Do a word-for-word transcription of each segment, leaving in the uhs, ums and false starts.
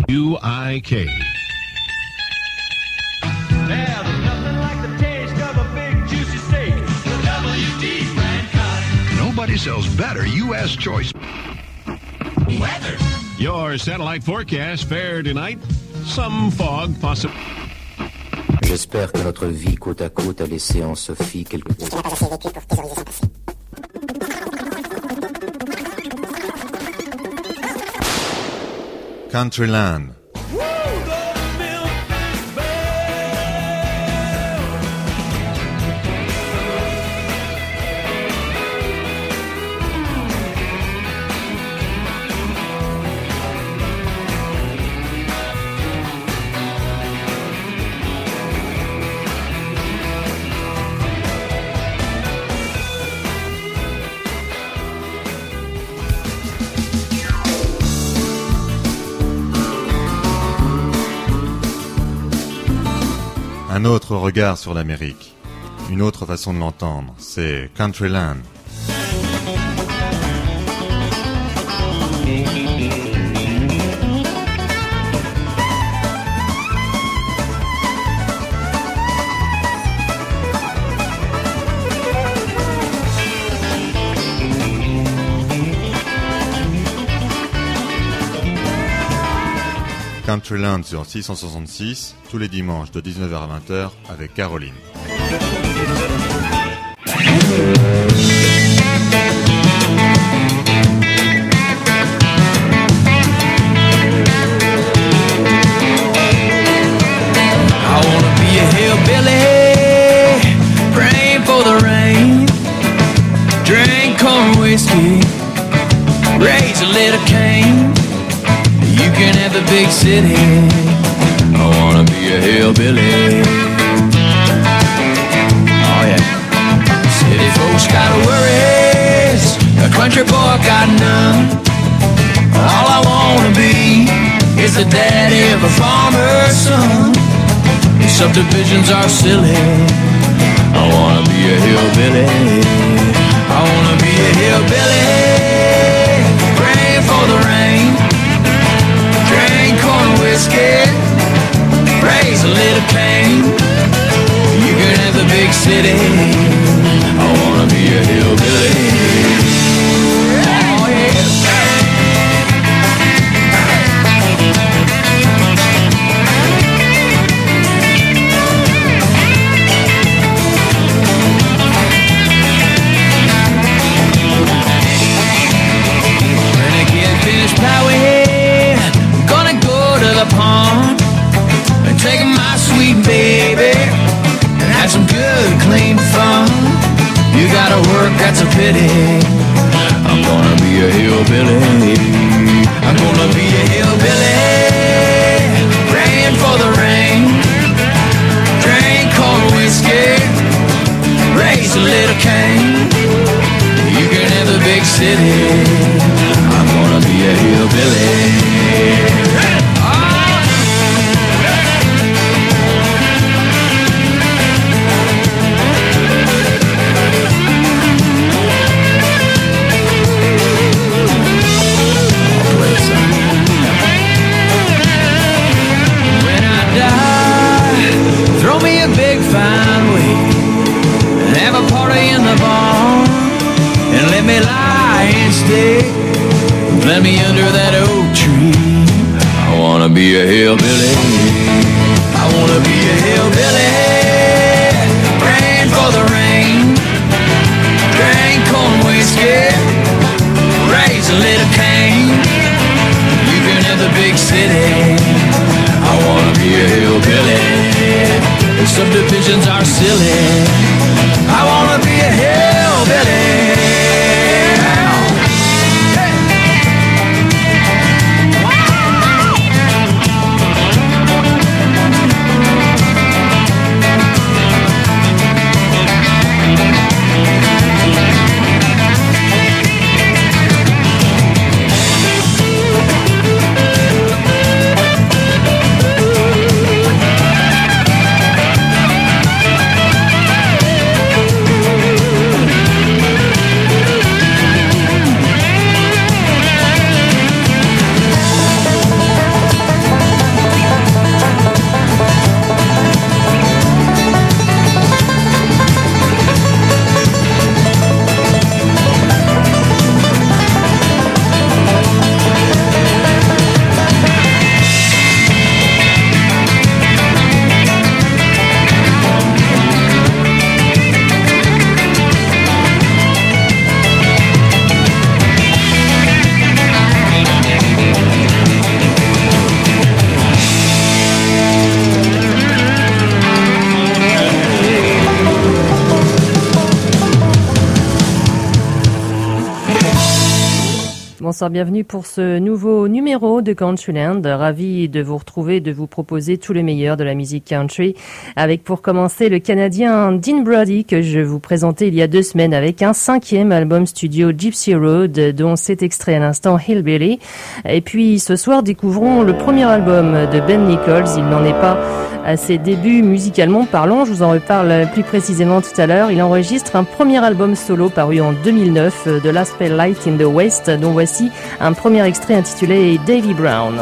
U I K. Nobody sells better U S choice weather. Your satellite forecast fair tonight. Some fog possible. J'espère que notre vie côte à côte a laissé en Sophie quelque chose. Countryland. Un autre regard sur l'Amérique, une autre façon de l'entendre, c'est Countryland. Countryland sur six cent soixante-six, tous les dimanches de dix-neuf heures à vingt heures avec Caroline. I wanna be a hillbilly, praying for the rain, drink corn whiskey, raise a little cane. You can have the big city, I wanna be a hillbilly. Oh yeah. City folks got worries, a country boy got none. All I wanna be is the daddy of a farmer's son. These subdivisions are silly, I wanna be a hillbilly. I wanna be a hillbilly, praying for the rain, drink corn whiskey, raise a little cane. You can have the big city, I wanna be a hillbilly. Oh yeah. When I get finished plowing, gonna go to the pond and take my sweet baby and have some good clean fun. You gotta work, that's a pity. I'm gonna be a hillbilly. I'm gonna be a hillbilly, praying for the rain, drink corn whiskey, raise a little cane. You can have the big city, I'm gonna be a hillbilly. When I die, throw me a big fine wake and have a party in the barn and let me lie and stay. Let me under that oak tree. I wanna be a hillbilly. I wanna be a hillbilly, praying for the rain, drink corn whiskey, raise a little cane. You can have the big city, I wanna be a hillbilly. The subdivisions are silly, I wanna be a hillbilly. bonsoir, bienvenue pour ce nouveau numéro de Countryland. Ravi de vous retrouver, de vous proposer tout le meilleur de la musique country. Avec pour commencer le Canadien Dean Brody que je vous présentais il y a deux semaines avec un cinquième album studio Gypsy Road dont s'est extrait à l'instant Hillbilly. Et puis ce soir découvrons le premier album de Ben Nichols. Il n'en est pas à ses débuts musicalement parlant, je vous en reparle plus précisément tout à l'heure. Il enregistre un premier album solo paru en deux mille neuf, The Last Pale Light in the West, dont voici un premier extrait intitulé Davy Brown.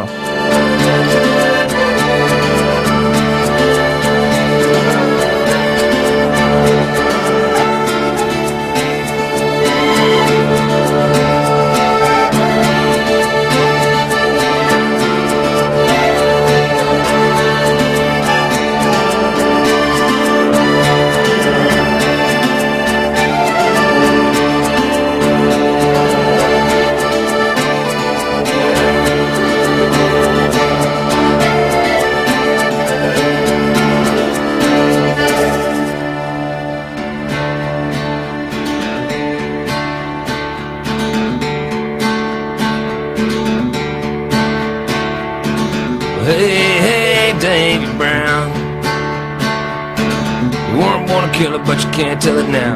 But you can't tell it now.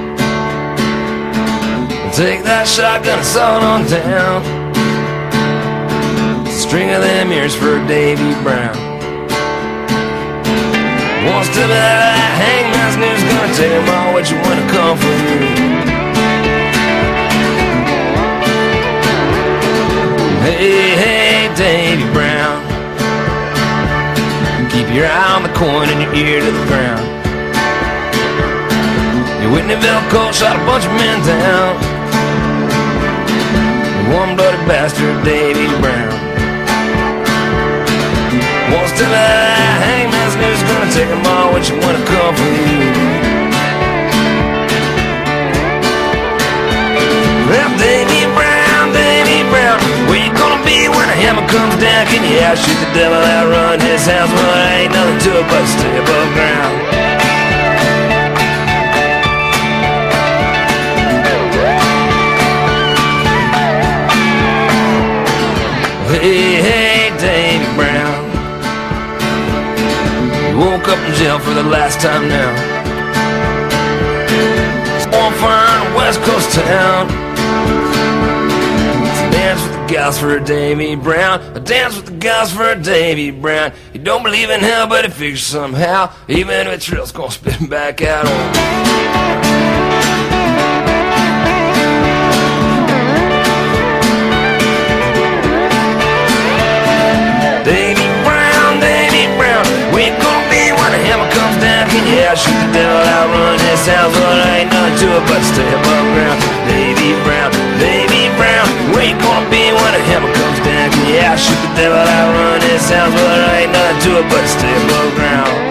Take that shotgun and saw it on down. String of them ears for Davy Brown. Wants to be that hangman's news, gonna tell him all what you want to come for you. Hey, hey, Davy Brown, keep your eye on the coin and your ear to the ground. Whitneyville Colt shot a bunch of men down. The warm-blooded bastard Davy Brown wants to lie. Hangman's news gonna take them all what you wanna come for you. Well, Davy Brown, Davy Brown, where you gonna be when a hammer comes down? Can you outshoot the devil, outrun his house? Well, there ain't nothing to it but stay above ground. Hey, hey, Davy Brown, you woke up in jail for the last time now. It's on fire in a West Coast town. It's a dance with the gals for a Davy Brown. A dance with the gals for a Davy Brown. You don't believe in hell, but it figures somehow. Even if it's real, it's gonna spit him back out on. Davy Brown, Davy Brown, where you gonna be when the hammer comes down? Can you outshoot the devil, outrun his house? Well, there ain't nothing to it but stay above ground. Davy Brown, Davy Brown, where you gonna be when the hammer comes down? Can you outshoot the devil, outrun his house? Well, there ain't nothing to it but stay above ground.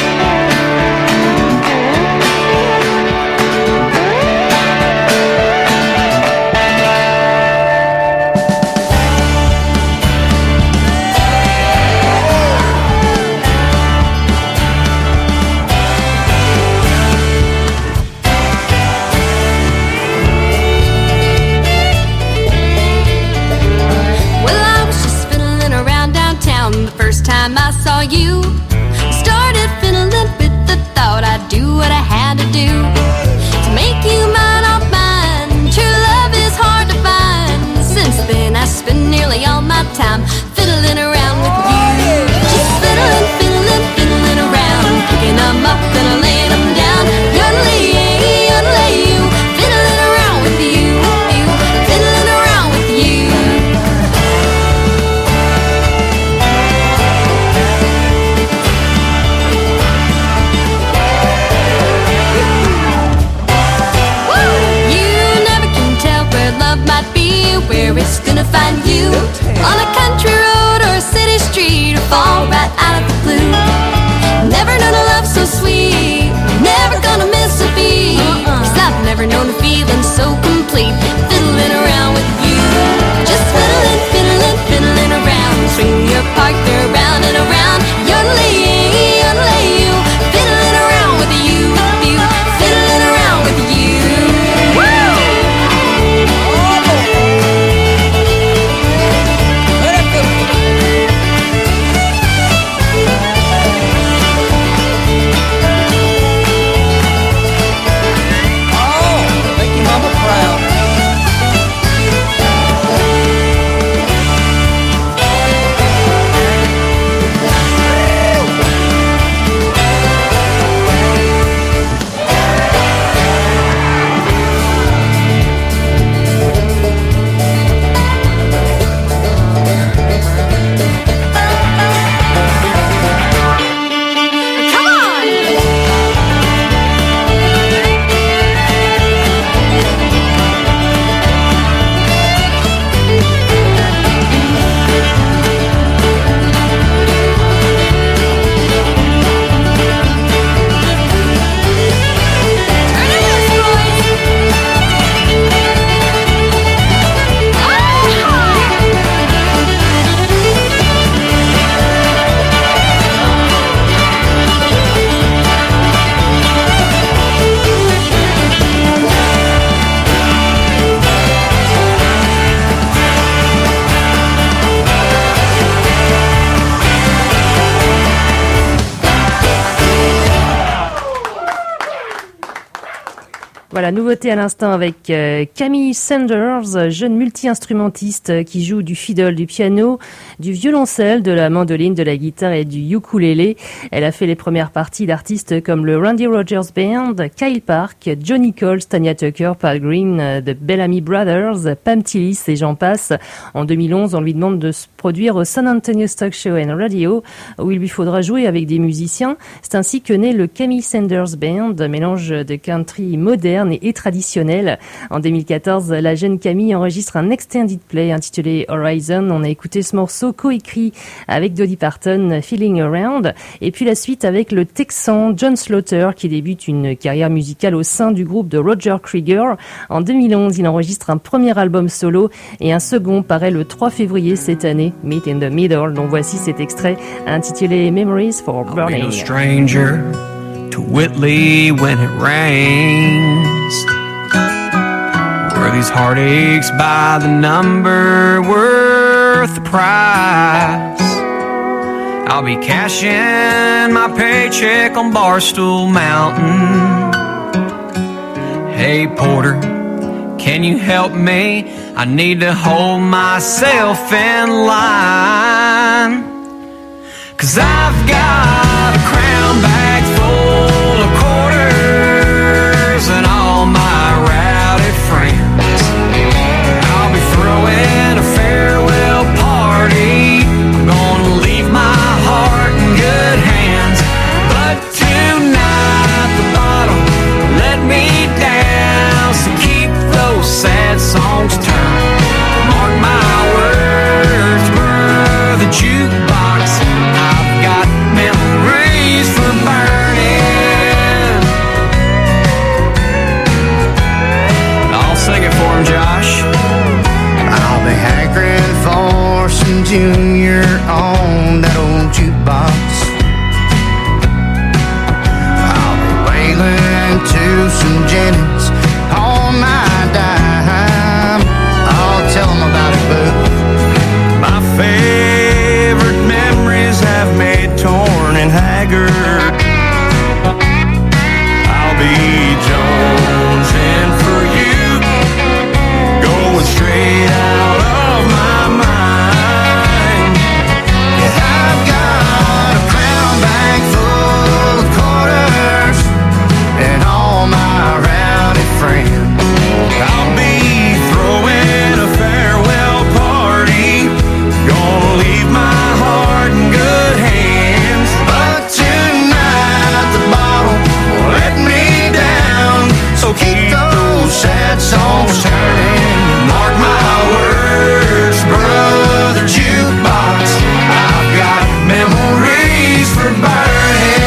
Time I saw you, started fiddling with the thought I'd do what I had to do to make you mine, all mine. True love is hard to find. Since then I spend nearly all my time fiddling around with you. Just fiddling, fiddling, fiddling around, picking them up and laying them down. Yodelay, yodelay, you, fiddling around with you, you, fiddling around with you. Might be where it's gonna find you, on a country road or a city street, or fall right out of the blue. Never known a love so sweet, never gonna miss a beat, cause I've never known a feeling so complete, fiddling around with you. Just fiddling, fiddling, fiddling around, swing your partner around and around. Yodelay, yodelay, you, fiddling around with you, you, fiddling around with you. Woo! Voilà, nouveauté à l'instant avec euh, Camille Sanders, jeune multi-instrumentiste qui joue du fiddle, du piano, du violoncelle, de la mandoline, de la guitare et du ukulélé. Elle a fait les premières parties d'artistes comme le Randy Rogers Band, Kyle Park, Johnny Coles, Tanya Tucker, Paul Green, The Bellamy Brothers, Pam Tillis et j'en passe. En deux mille onze, on lui demande de se produire au San Antonio Stock Show and Radio où il lui faudra jouer avec des musiciens. C'est ainsi que naît le Camille Sanders Band, mélange de country moderne et traditionnel. En deux mille quatorze, la jeune Camille enregistre un extended play intitulé Horizon. On a écouté ce morceau coécrit avec Dolly Parton, Feeling Around, et puis la suite avec le Texan John Slaughter qui débute une carrière musicale au sein du groupe de Roger Krieger. En deux mille onze, il enregistre un premier album solo et un second paraît le trois février cette année, Meet in the Middle, dont voici cet extrait intitulé Memories for Burning. To Whitley when it rains, were these heartaches by the number worth the price? I'll be cashing my paycheck on Barstool Mountain. Hey Porter, can you help me? I need to hold myself in line, 'cause I've got a crown bag full of quarters and all my rowdy friends. I'll be throwing a farewell party. I'm gonna leave my heart in good hands. But tonight the bottle let me down, so keep those sad songs turned. Mark my words, brother jukebox, I've got memories for burning. I'll sing it for him, Josh. I'll be hankering for some Junior on that old jukebox. I'll be wailing to some Jennings on my dime. I'll tell them about it, boo. My favorite memories have made torn and haggard. I'll be jonesing for you, going straight out of my mind. Yeah, I've got a crown bag full of quarters and all my rowdy friends. I'll be throwing a farewell party, gonna leave my heart in good hands. But tonight the bottle will let me down, so keep those sad songs turning. Mark my words, brother jukebox, I've got memories for burning.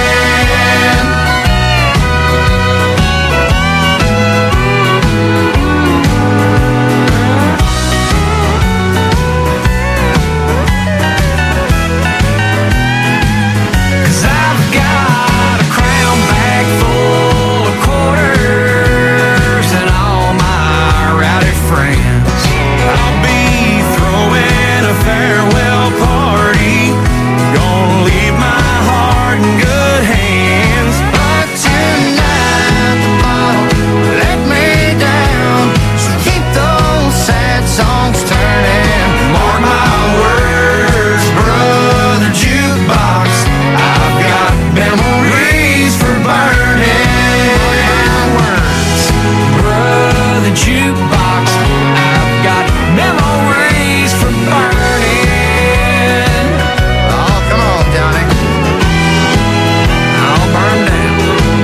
Cause I've got a crown bag full of quarters and all my rowdy friends. I'll be throwing a farewell party, gonna leave my heart in good hands. But tonight the bottle let me down, so keep those sad songs turning. Mark my words, brother jukebox, I've got memories for burning. Words, brother jukebox, I've got memories for burning. Oh, come on, Johnny. I'll burn down.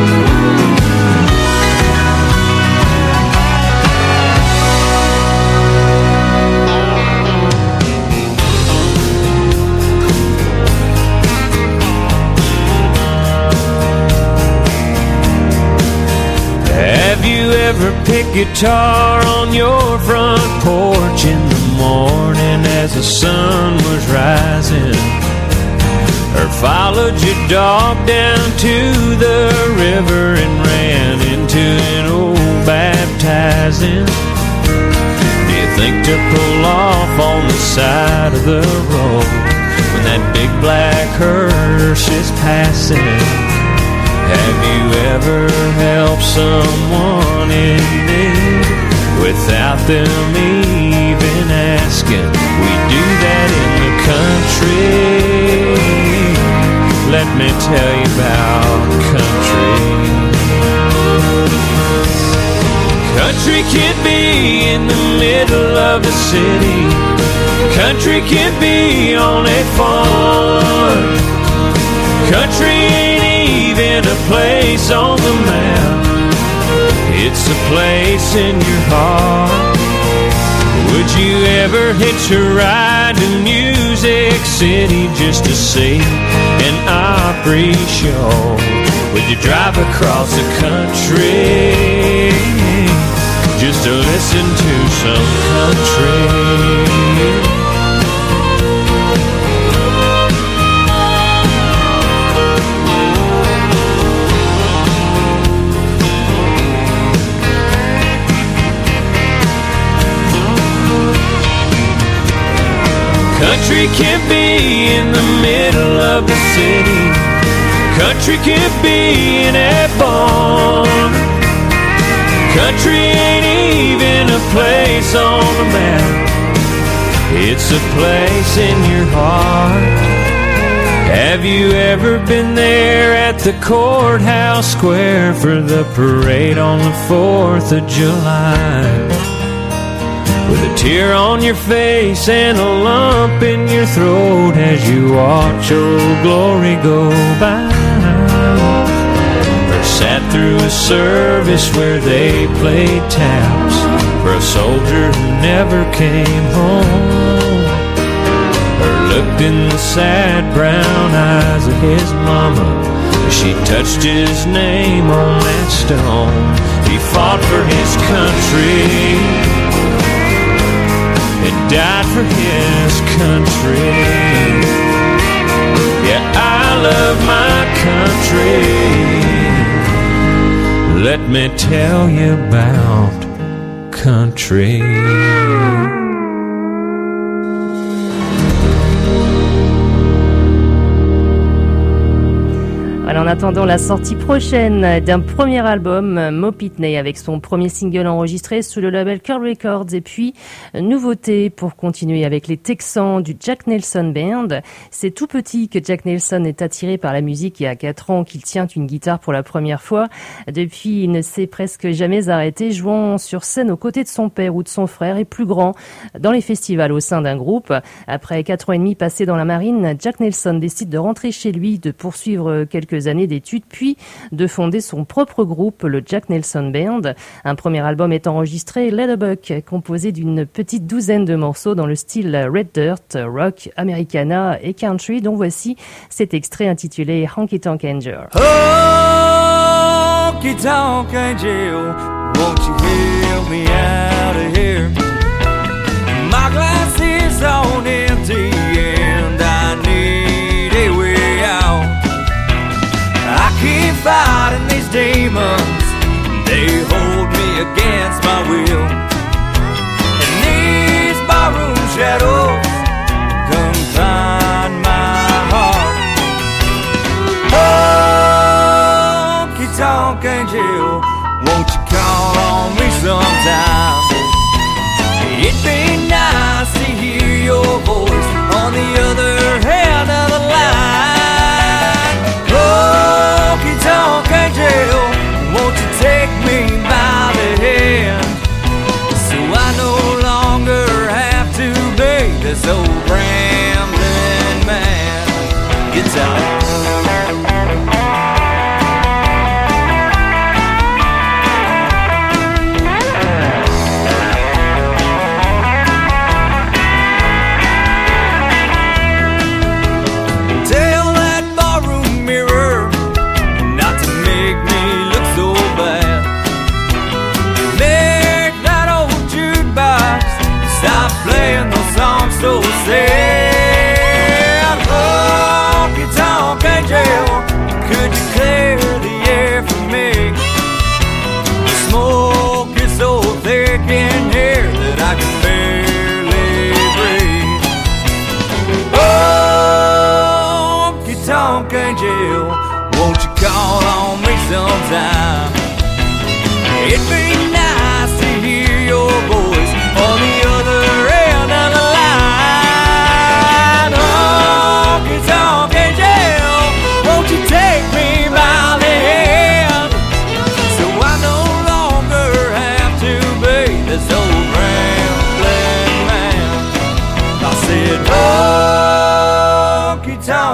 Have you ever picked guitar on your front porch in the morning as the sun was rising? Or followed your dog down to the river and ran into an old baptizing? Do you think to pull off on the side of the road when that big black hearse is passing? Have you ever helped someone in them even asking. We do that in the country. Let me tell you about country. Country can be in the middle of the city. Country can be on a farm. Country ain't even a place on the map. It's a place in your heart. Would you ever hitch a ride to Music City just to see an Opry show? Would you drive across the country just to listen to some country? Country can be in the middle of the city. Country can be in a barn. Country ain't even a place on the map. It's a place in your heart. Have you ever been there at the courthouse square for the parade on the fourth of July? With a tear on your face and a lump in your throat as you watch Old Glory go by. Or sat through a service where they played taps for a soldier who never came home. Or looked in the sad brown eyes of his mama as she touched his name on that stone. He fought for his country and died for his country. Yeah, I love my country. Let me tell you about country. En attendant la sortie prochaine d'un premier album, Mo Pitney avec son premier single enregistré sous le label Curl Records. Et puis, nouveauté pour continuer avec les Texans du Jack Nelson Band. C'est tout petit que Jack Nelson est attiré par la musique et à quatre ans qu'il tient une guitare pour la première fois. Depuis, il ne s'est presque jamais arrêté, jouant sur scène aux côtés de son père ou de son frère et plus grand dans les festivals au sein d'un groupe. Après quatre ans et demi passés dans la marine, Jack Nelson décide de rentrer chez lui, de poursuivre quelques années d'études, puis de fonder son propre groupe, le Jack Nelson Band. Un premier album est enregistré, Leatherbuck, composé d'une petite douzaine de morceaux dans le style Red Dirt, rock, Americana et country, dont voici cet extrait intitulé Honky Tonk Angel. Honky Tonk Angel, won't you help me out of here? My glass is on empty and I need a way out. I keep fighting these demons, they hold me against my will. And these barroom shadows confine my heart. Honky Tonk Angel, won't you call on me sometime? It'd be nice to hear your voice on the other hand of the line. Honky Tonk Angel, won't you take me by the hand, so I no longer have to be this old rambling man. Guitar. So sad, Honky Tonk Angel, could you clear the air for me? The smoke is so thick in here that I can barely breathe. Honky Tonk Angel, won't you call on me sometime? It'd be nice to hear your voice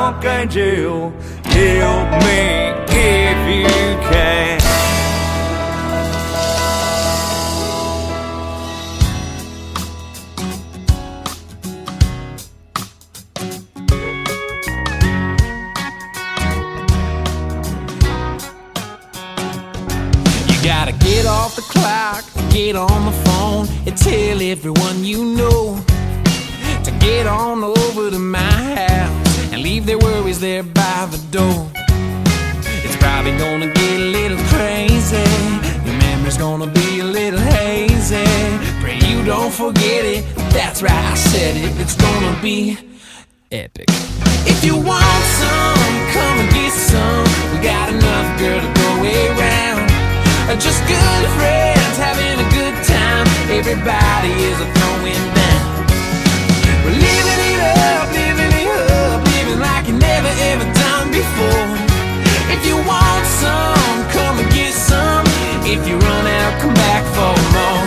honky-tonk angel, help me if you can. Gotta get off the clock, get on the phone, and tell everyone you know to get on over to my house and leave their worries there by the door. It's probably gonna get a little crazy, your memory's gonna be a little hazy. Pray you don't forget it, that's right, I said it, it's gonna be epic. If you want some, come and get some, we got enough, girl, to go around. Just good friends having a good time. Everybody is a throwing down. We're living it up, living it up, living like you never ever done before. If you want some, come and get some. If you run out, come back for more.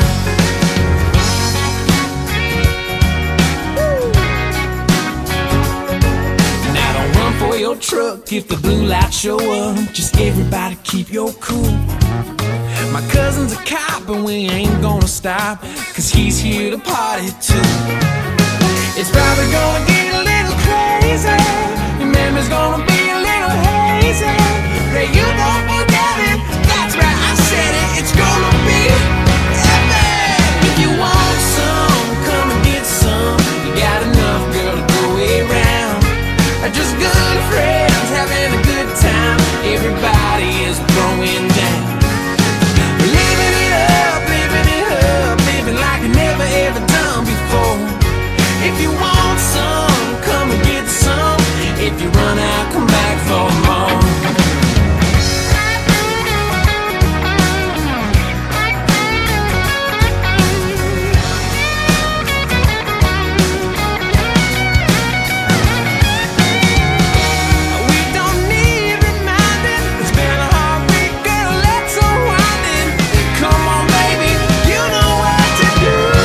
Now don't run for your truck if the blue lights show up. Just everybody keep your cool. My cousin's a cop and we ain't gonna stop, cause he's here to party too. It's probably gonna get a little crazy, your memory's gonna be a little hazy. Pray you don't forget it, that's right, I said it, it's gonna be epic. If you want some, come and get some, you got enough, girl, to go around. Just good friends having a good time, everybody is throwing down. Ever done before. If you want some, come and get some. If you run out, come back for more. We don't need reminding. It's been a hard week, girl, let's unwind it. Come on, baby, you know what to do.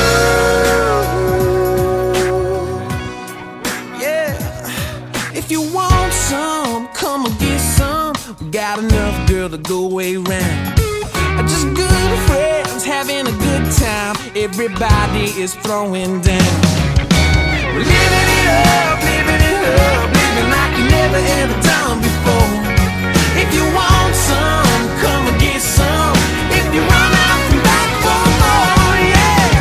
If you want some, come and get some. We got enough, girl, to go around. Just good friends having a good time. Everybody is throwing down. We're living it up, living it up, living like you never ever done before. If you want some, come and get some. If you run out, come back for more, yeah.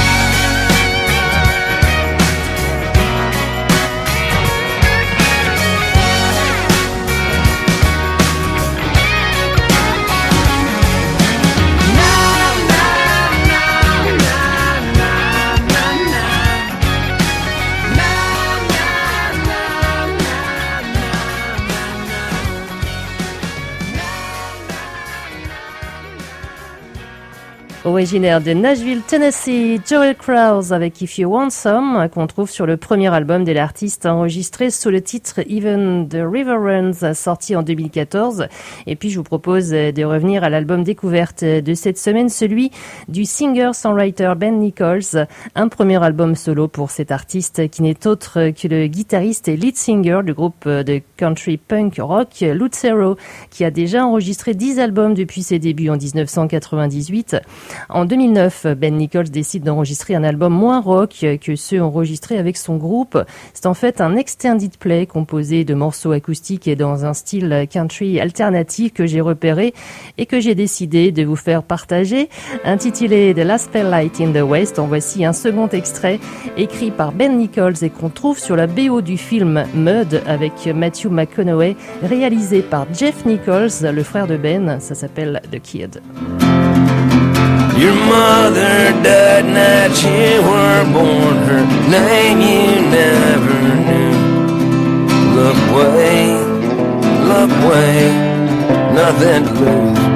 Originaire de Nashville, Tennessee, Joel Krause avec If You Want Some, qu'on trouve sur le premier album de l'artiste enregistré sous le titre Even the River Runs, sorti en deux mille quatorze. Et puis je vous propose de revenir à l'album découverte de cette semaine, celui du singer-songwriter Ben Nichols, un premier album solo pour cet artiste qui n'est autre que le guitariste et lead singer du groupe de country punk rock Lucero, qui a déjà enregistré dix albums depuis ses débuts en dix-neuf cent quatre-vingt-dix-huit. En deux mille neuf, Ben Nichols décide d'enregistrer un album moins rock que ceux enregistrés avec son groupe. C'est en fait un extended play composé de morceaux acoustiques et dans un style country alternatif que j'ai repéré et que j'ai décidé de vous faire partager. Intitulé The Last Spotlight in the West, en voici un second extrait écrit par Ben Nichols et qu'on trouve sur la B O du film Mud avec Matthew McConaughey, réalisé par Jeff Nichols, le frère de Ben. Ça s'appelle The Kid. Your mother died night you were born. Her name you never knew. Look way, look way, nothing to lose.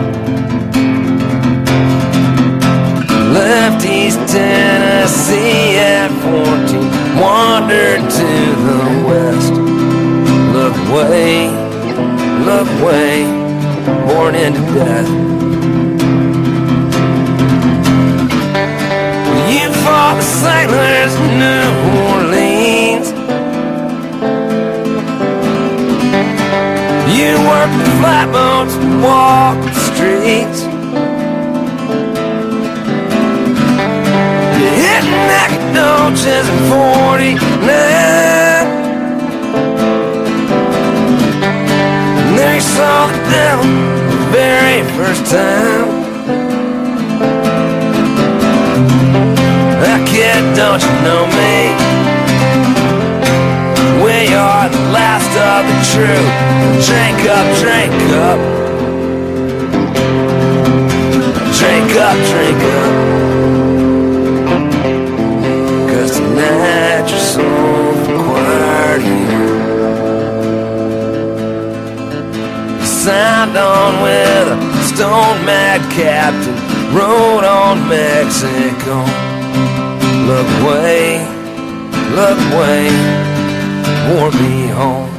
Left East Tennessee at fourteen, wandered to the west. Look way, look way, born into death. You fought the sailors in New Orleans. you work the flatboats, walk the streets. You're hitting Nacogdoches in forty-nine. And there you saw the devil the very first time. That kid, don't you know me? We are the last of the true. Drink up, drink up. Drink up, drink up. Cause tonight your soul's required here. Signed on with a stone-mad captain. Rode on Mexico. Look away, look away, wore me home.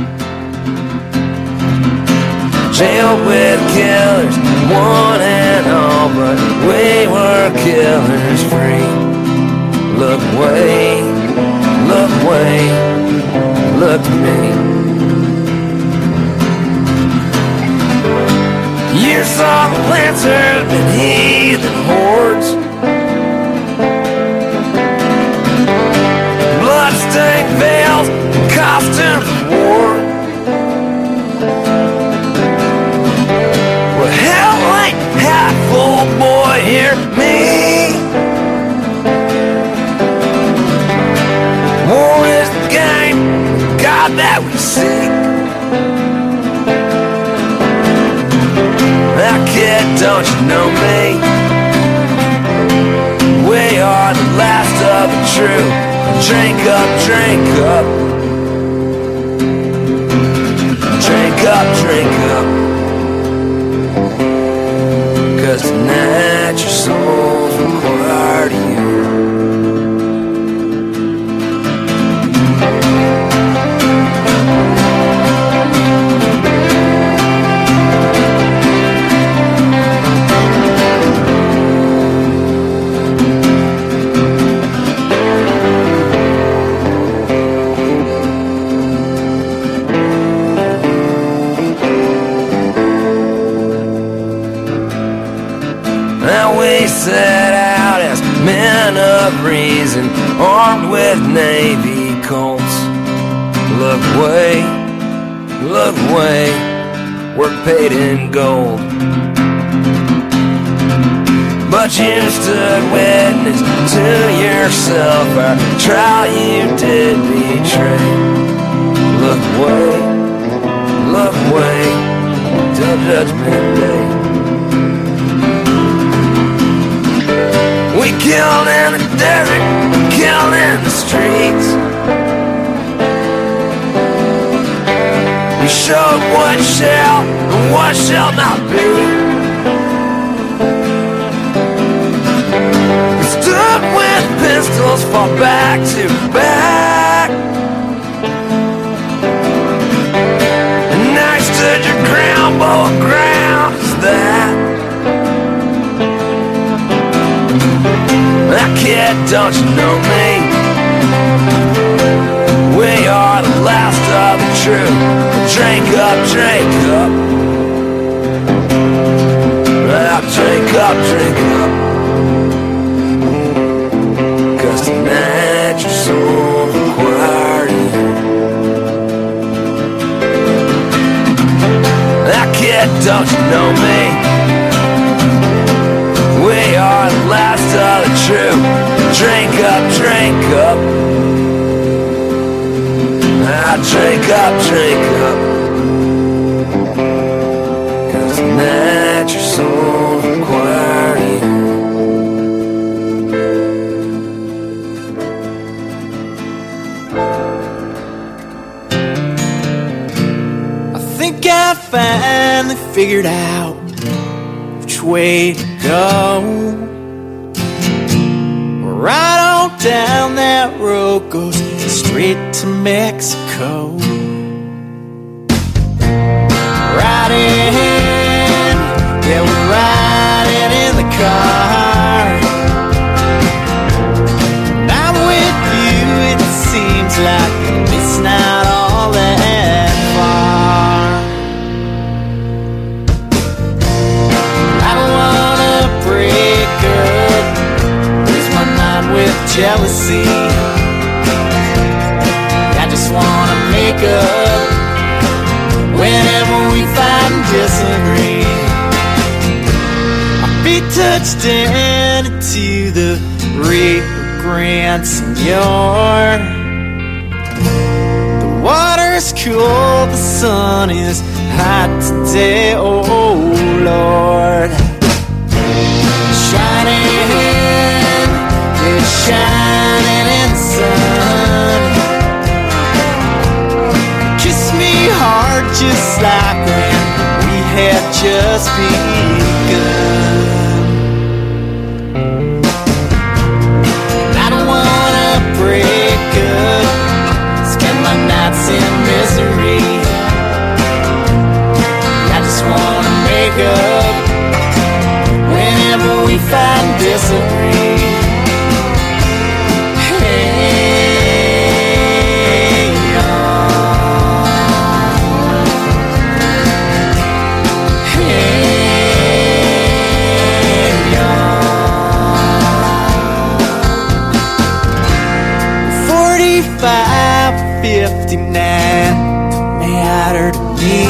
Jailed with killers, one and all, but we were killers free. Look away, look away, look at me. You saw the lancers and heathen hordes. Bloodstained veils, costumes of war. Well, hell ain't half full, boy, hear me. War is the game, God that we seek. Now, kid, don't you know me? We are the last of the true. Drink up, drink up. Drink up, drink up. Cause tonight your soul's required here. Set out as men of reason, armed with Navy Colts. Look away, look away, we're paid in gold. But you stood witness to yourself, our trial you did betray. Look away, look away, till Judgment Day. We killed in the desert, killed in the streets. We showed what shall and what shall not be. We stood with pistols, fought back to back. And now you stood your ground, but what ground is that? That kid, don't you know me? We are the last of the true. Drink up, drink up. Now drink up, drink up. Cause tonight your soul's required here. That kid, don't you know me? We are the last of the true. Drink up, drink up. Now drink up, drink up. Cause tonight your soul's required here. I think I finally figured out which way to go. Right on down that road goes straight to Mexico. Riding, yeah, we're riding in the car. And I'm with you, it seems like it's not all that far. up whenever we fight and disagree. Our feet touch down into the Rio Grande, Senor. The water's cool, the sun is hot today, oh Lord. Shining, it's shining in the sun. Kiss me hard just like when we had just begun. I don't wanna break up, spend my nights in misery. I just wanna make up whenever we fight and disagree. Hey, y'all. Hey, y'all. forty-five fifty-nine matter to me.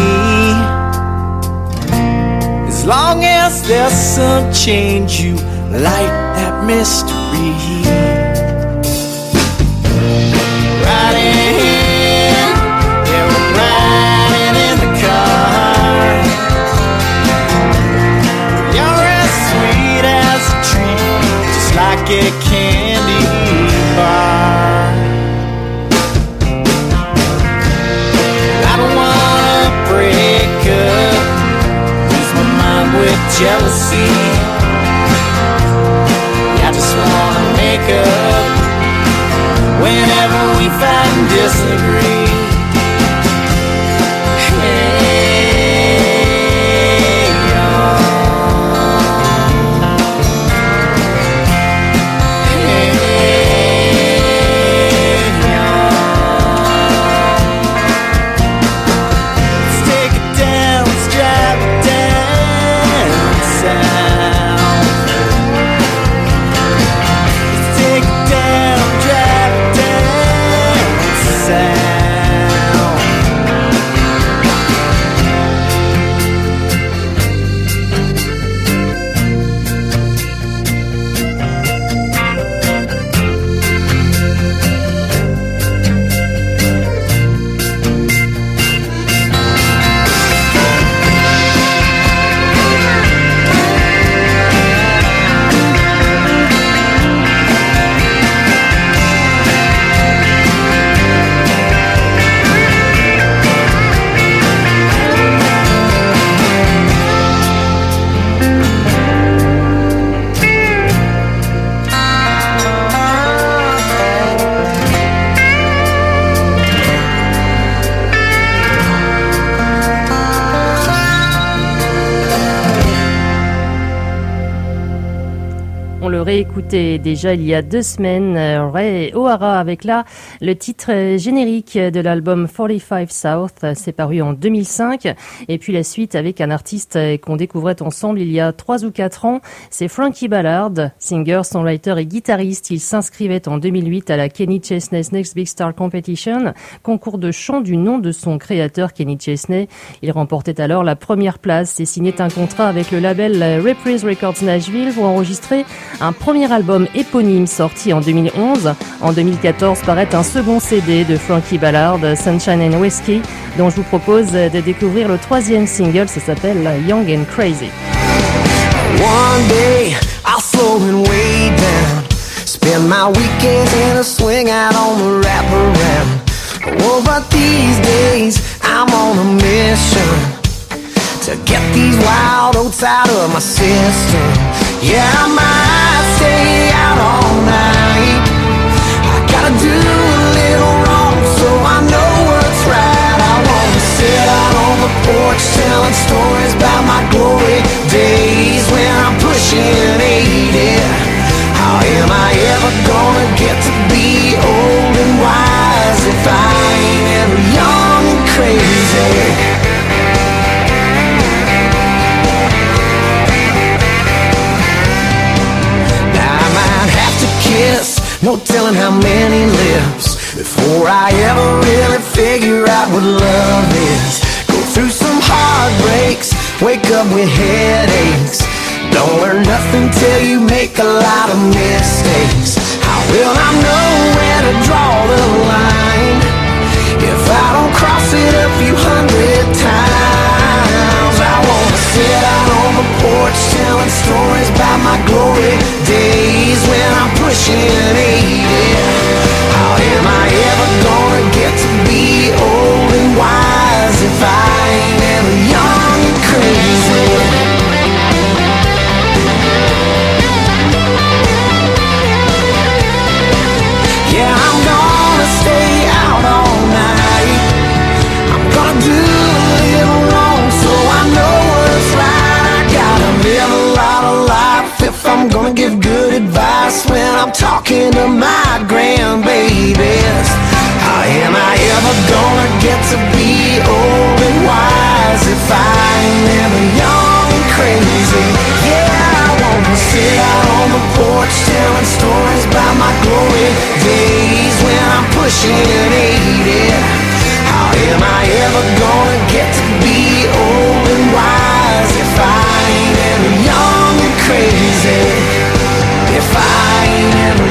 As long as there's some change, you light that mystery. Riding, yeah, we're riding in the car. You're as sweet as a treat, just like a candy bar. I don't wanna break up, with jealousy. I just wanna make up whenever we fight and disagree. Hey, y'all. Hey, y'all. Let's take it down, let's drive it down south. Let's take it down, drive it down south. On le réécoutait déjà il y a deux semaines, euh, Ray O'Hara avec là le titre euh, générique de l'album forty-five South, euh, c'est paru en deux mille cinq, et puis la suite avec un artiste euh, qu'on découvrait ensemble il y a trois ou quatre ans, c'est Frankie Ballard, singer, songwriter et guitariste. Il s'inscrivait en deux mille huit à la Kenny Chesney's Next Big Star Competition, concours de chant du nom de son créateur Kenny Chesney. Il remportait alors la première place et signait un contrat avec le label Reprise Records Nashville pour enregistrer un premier album éponyme sorti en deux mille onze. En deux mille quatorze paraît un second C D de Frankie Ballard, Sunshine and Whiskey, dont je vous propose de découvrir le troisième single, ça s'appelle Young and Crazy. One day I'll slow and way down, spend my weekends in a swing out on the wraparound. Oh, but these days I'm on a mission to get these wild oats out of my system. Yeah, I might stay out all night. I gotta do a little wrong so I know what's right. I wanna sit out on the porch telling stories about my glory days when I'm pushing eighty. How am I ever gonna get to be old and wise if I ain't ever young and crazy? No telling how many lives before I ever really figure out what love is. Go through some heartbreaks, wake up with headaches. Don't learn nothing till you make a lot of mistakes. How will I know where to draw the line if I don't cross it a few hundred times? I wanna sit out on the porch telling stories about my glory days when I'm pushing eighty. How am I ever gonna get to be old and wise if I ain't ever young and crazy? Yeah, I'm gonna stay out all night. I'm gonna do a little wrong so I know what's right. I gotta live a lot of life if I'm gonna give good advice when I'm talking to my grandbabies. How am I ever gonna get to be old and wise if I ain't ever young and crazy? Yeah, I wanna sit out on the porch telling stories about my glory days when I'm pushing eighty. How am I ever gonna get to be old and wise if I ain't ever young and crazy? If I ain't ever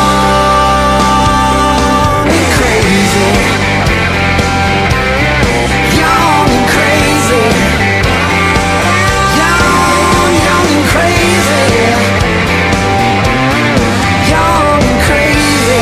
young and crazy. Young and crazy. Young, young and crazy. Young and crazy.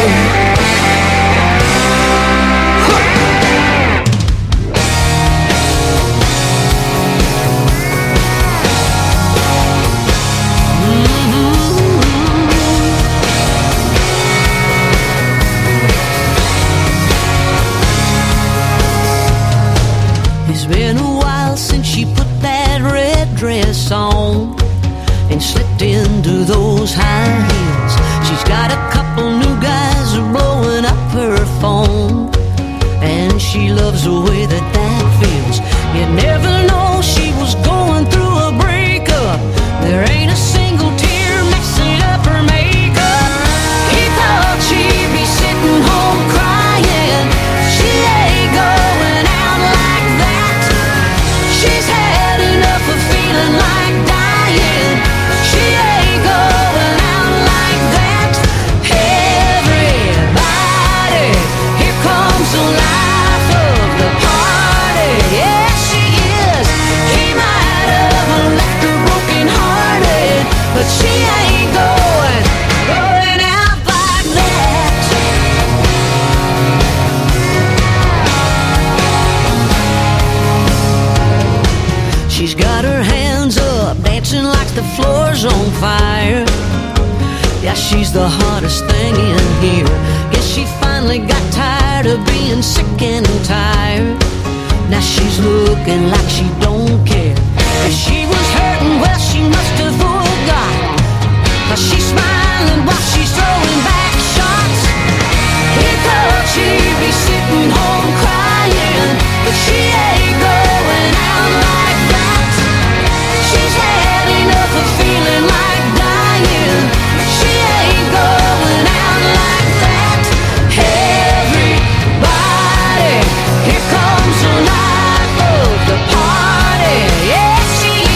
It's been a while since she put that red dress on and slipped into those high heels. She's got a couple new guys blowing up her phone, and she loves the way that that feels. You never know she was going through a breakup. There ain't a single tear messing up her makeup. He thought she'd be sitting home crying. She ain't going out like that. She's had enough of feeling like dying. She ain't going out like that. Everybody, here comes the life of the party. Yeah, she is. He might have left her broken hearted, but she ain't going, going out like that. She's got her hands up, dancing like the floor's on fire. Yeah, she's the hottest thing in here. Guess she finally got tired of being sick and tired. Now she's looking like she don't care. If she was hurting, well, she must have forgot. 'Cause she's smiling while she's throwing back shots. He thought she'd be sitting home crying, but she ain't going out like that. She's had enough of feeling like dying. She ain't going out like that. Everybody, here comes the life of the party. Yeah, she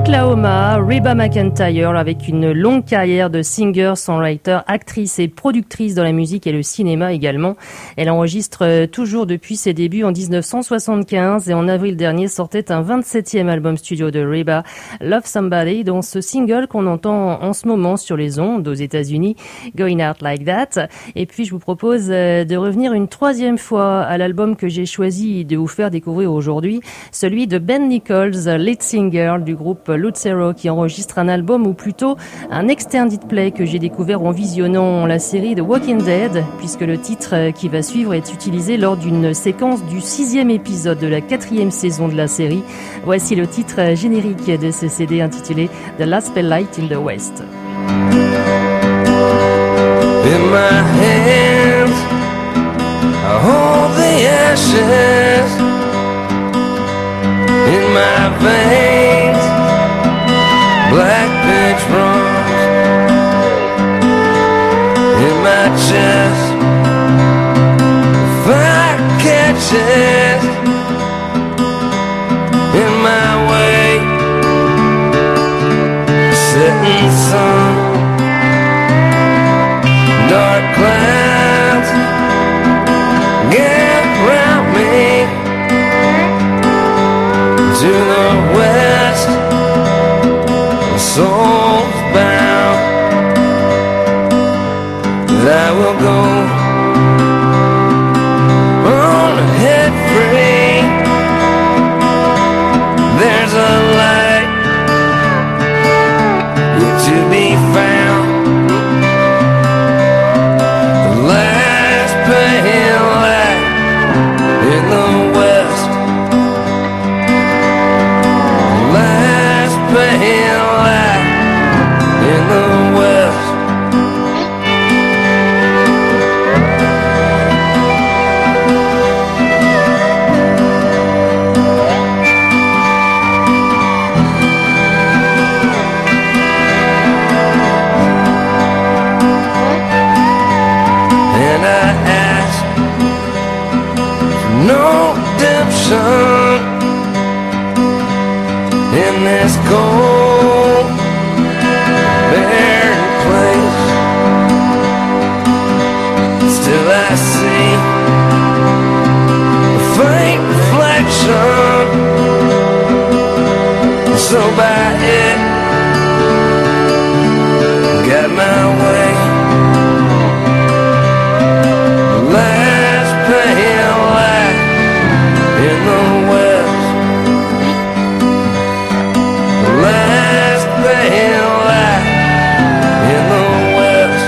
Oklahoma, Reba McEntire, avec une longue carrière de singer, songwriter, actrice et productrice dans la musique et le cinéma également. Elle enregistre toujours depuis ses débuts en dix-neuf cent soixante-quinze et en avril dernier sortait un vingt-septième album studio de Reba, Love Somebody, dont ce single qu'on entend en ce moment sur les ondes aux États-Unis, Going Out Like That. Et puis je vous propose de revenir une troisième fois à l'album que j'ai choisi de vous faire découvrir aujourd'hui, celui de Ben Nichols, lead singer du groupe Lucero, qui enregistre un album ou plutôt un extended play que j'ai découvert en visionnant la série The Walking Dead, puisque le titre qui va suivre est utilisé lors d'une séquence du sixième épisode de la quatrième saison de la série. Voici le titre générique de ce C D intitulé The Last Spotlight in the West. In my hands I hold the ashes, in my veins black pitch bronze, in my chest fire catches, in my way setting sun, dark clouds get around me to the west, souls bound, I will go on ahead free. There's a light to be found, the last pale light in the west, the last pale light in the west. And I ask for no redemption in this cold barren place. Still I see a faint reflection, so by it got my way. The last pale light in the west, the last pale light in the west.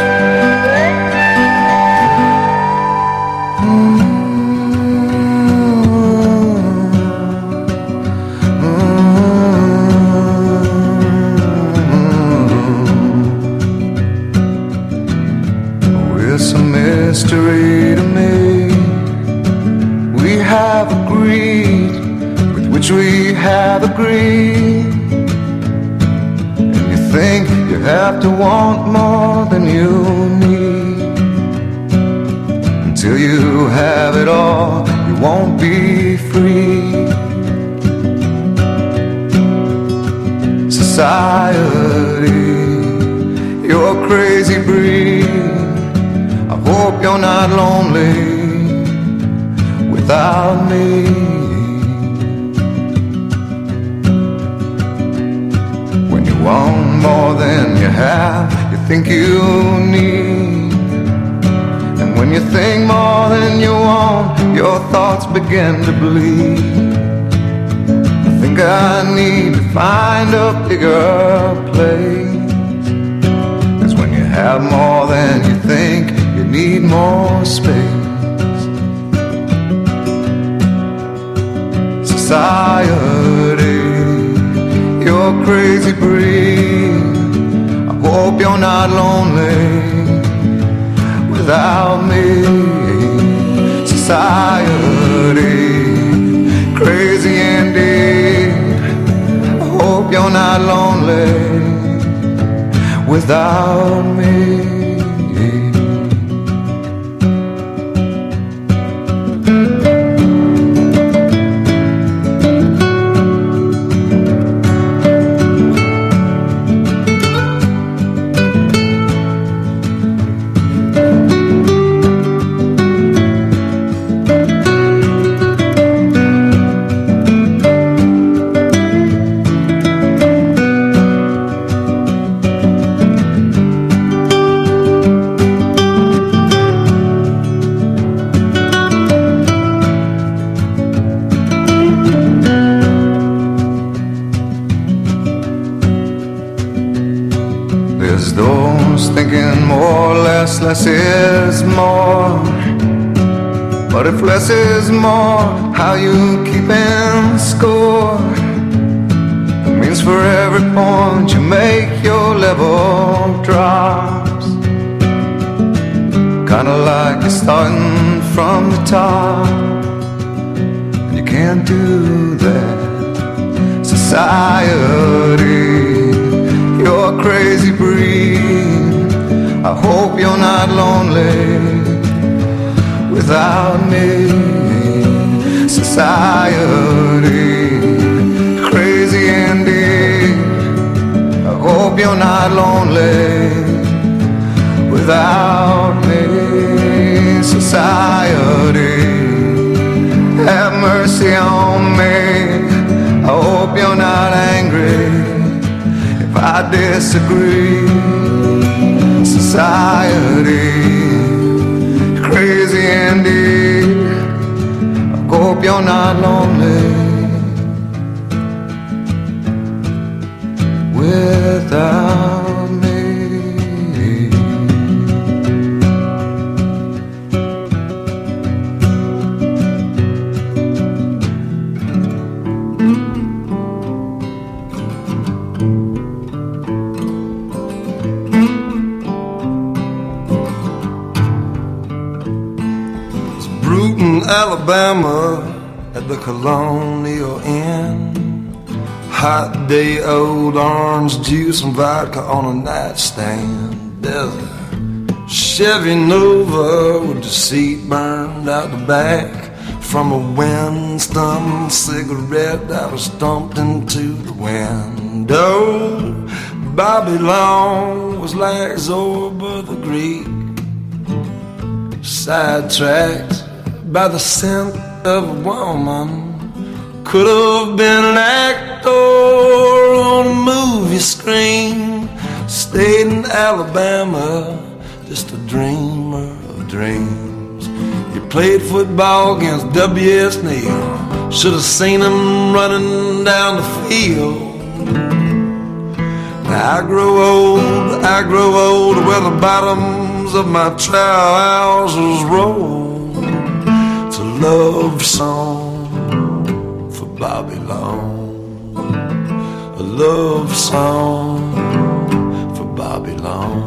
It's a mystery to me. We have agreed with which we have agreed. And you think you have to want more than you need. Until you have it all, you won't be free. Society, you're crazy breed. I hope you're not lonely without me. When you want more than you have, you think you need. And when you think more than you want, your thoughts begin to bleed. I think I need to find a bigger place. 'Cause when you have more than you think, you need more space. Society, you're crazy breed. I hope you're not lonely without me. Society, crazy indeed. I hope you're not lonely without me. sometimes thinking more or less, less is more. But if less is more, how you keeping score? It means for every point you make, your level drops. Kinda like you're starting from the top, and you can't do that. Society, you're a crazy breed. I hope you're not lonely without me. Society, crazy indeed. I hope you're not lonely without me. Society, have mercy on me. I hope you're not angry if I disagree. Society, crazy indeed. I hope you're not lonely without me. Alabama at the Colonial Inn. Hot day, old orange juice and vodka on a nightstand. There's a Chevy Nova with the seat burned out the back. From a Winston cigarette that was dumped into the window. Bobby Long was like Zorba the Greek, sidetracked by the scent of a woman. Could have been an actor on a movie screen. Stayed in Alabama, just a dreamer of dreams. He played football against W S Neal. Should have seen him running down the field. Now I grow old, I grow old, where the bottoms of my trousers roll. Love song for Bobby Long. A love song for Bobby Long.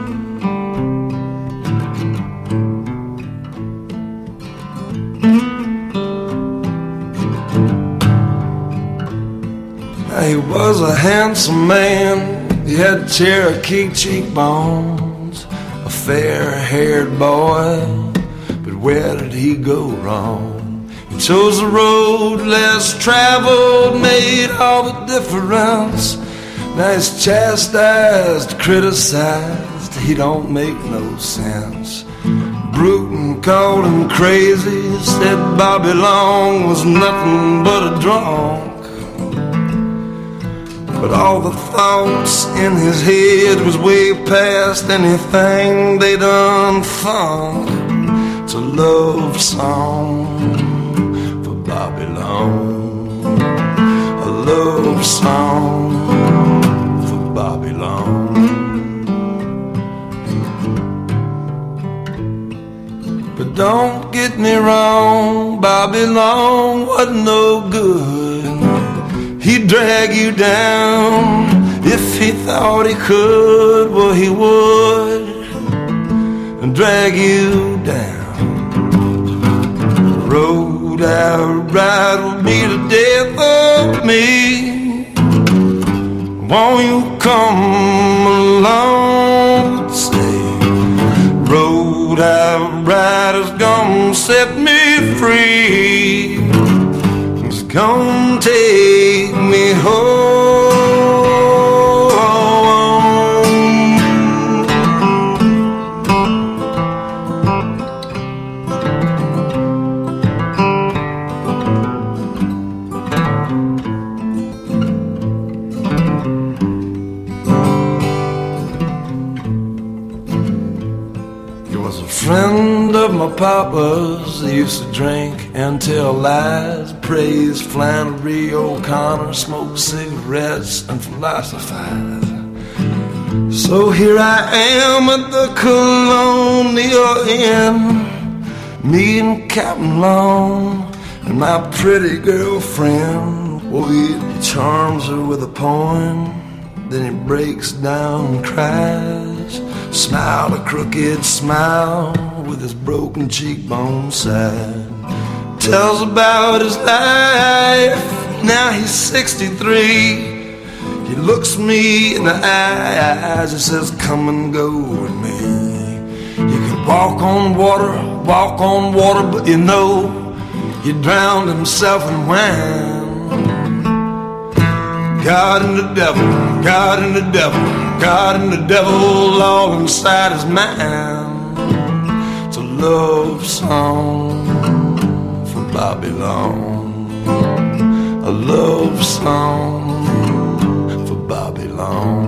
He was a handsome man. He had Cherokee cheekbones, a fair-haired boy. Where did he go wrong? He chose a road less traveled, made all the difference. Now he's chastised, criticized, he don't make no sense. Bruton called him crazy, said Bobby Long was nothing but a drunk. But all the thoughts in his head was way past anything they done thunk. It's a love song for Bobby Long. A love song for Bobby Long. But don't get me wrong, Bobby Long wasn't no good. He'd drag you down if he thought he could. Well, he would, and drag you down. Road I'll ride will be the death of me. Won't you come along? Say, road I'll ride is gonna set me free. It's gonna take me home. Friend of my papa's, he used to drink and tell lies, praise Flannery O'Connor, smoke cigarettes and philosophize. So here I am at the Colonial Inn, me and Captain Long and my pretty girlfriend. Well, he charms her with a poem, then he breaks down and cries. Smiled a crooked smile with his broken cheekbone side. Tells about his life, now he's sixty-three. He looks me in the eyes and says, come and go with me. You can walk on water, walk on water, but you know he drowned himself in wine. God and the devil, God and the devil, God and the devil all inside his mind. It's a love song for Bobby Long, a love song for Bobby Long.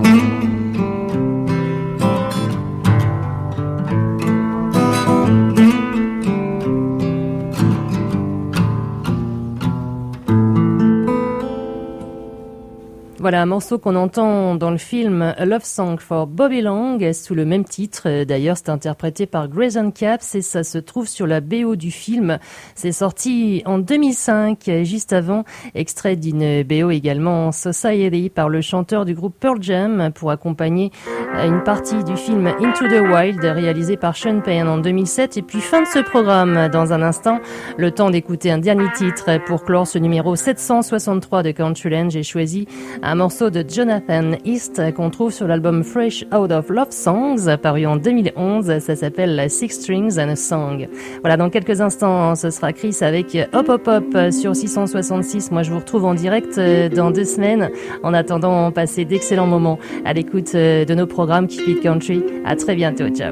Voilà un morceau qu'on entend dans le film A Love Song for Bobby Long sous le même titre. D'ailleurs, c'est interprété par Grayson Capps et ça se trouve sur la B O du film. C'est sorti en deux mille cinq, juste avant, extrait d'une B O également Society par le chanteur du groupe Pearl Jam pour accompagner une partie du film Into the Wild réalisé par Sean Penn en deux mille sept. Et puis fin de ce programme dans un instant. Le temps d'écouter un dernier titre pour clore ce numéro sept cent soixante-trois de Countryland. J'ai choisi un morceau de Jonathan East qu'on trouve sur l'album Fresh Out of Love Songs paru en deux mille onze. Ça s'appelle Six Strings and a Song. Voilà, dans quelques instants ce sera Chris avec Hop Hop Hop sur six cent soixante-six. Moi je vous retrouve en direct dans deux semaines. En attendant, passez d'excellents moments à l'écoute de nos programmes Keep It Country. À très bientôt, ciao.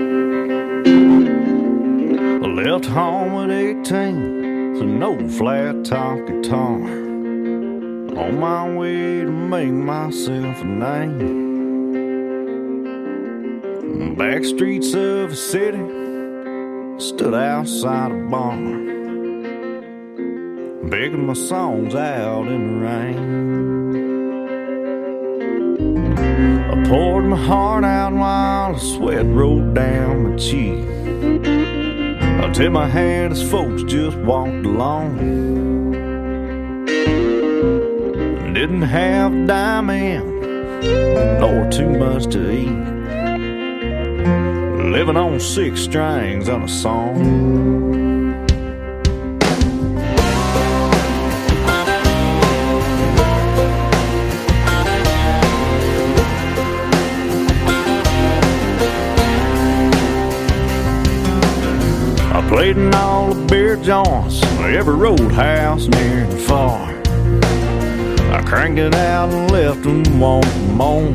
Left home at eighteen, so no flat top guitar. On my way to make myself a name. Back streets of a city, stood outside a bar, begging my songs out in the rain. I poured my heart out while the sweat rolled down my cheek. I tipped my hat as folks just walked along. Didn't have a dime in, nor too much to eat. Living on six strings on a song. I played in all the beer joints, every roadhouse near and far. I cranked it out and left them wanting more.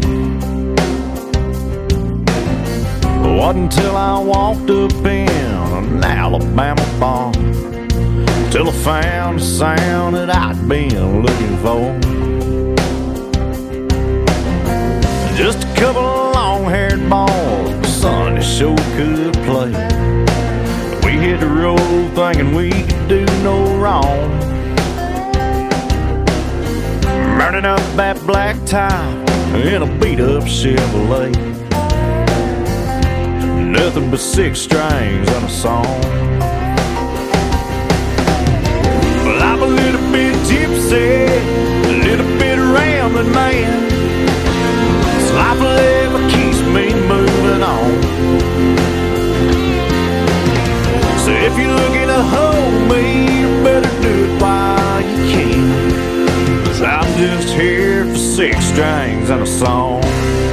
It wasn't until I walked up in an Alabama bar till I found the sound that I'd been looking for. Just a couple of long-haired boys, Sonny sure could play. We hit the road thinking we could do no wrong, burning up that black tie in a beat-up Chevrolet. Nothing but six strings on a song. Well, I'm a little bit gypsy, a little bit rambling man. This life forever keeps me moving on. So if you're looking to hold me, you better do it while you can. I'm just here for six strings and a song.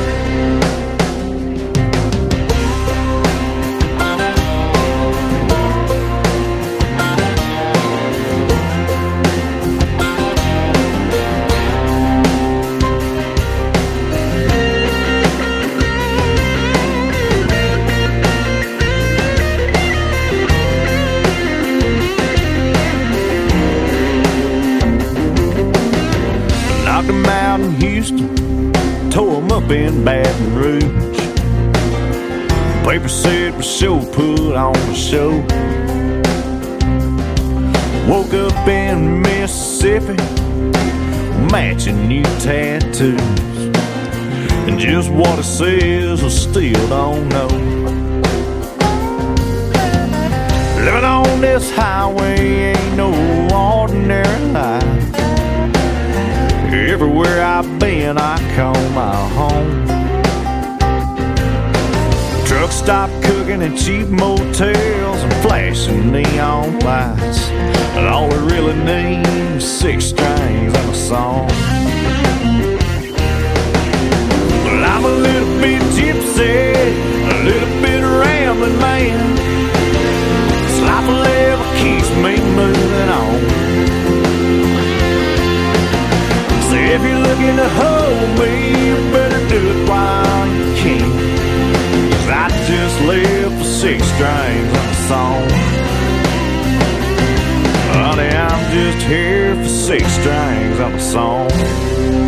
In Baton Rouge, paper said we sure put on the show. Woke up in Mississippi, matching new tattoos, and Just what it says, I still don't know. Living on this highway ain't no ordinary life. Everywhere I've been, I call my home. Truck stop cooking in cheap motels and flashing neon lights. And all we really need is six strings and a song. Well, I'm a little bit gypsy, a little bit rambling man. This life will ever keeps me moving on. So if you're looking to hold me, you better do it while you can. Cause I just live for six strings and a song. Honey, I'm just here for six strings and a song.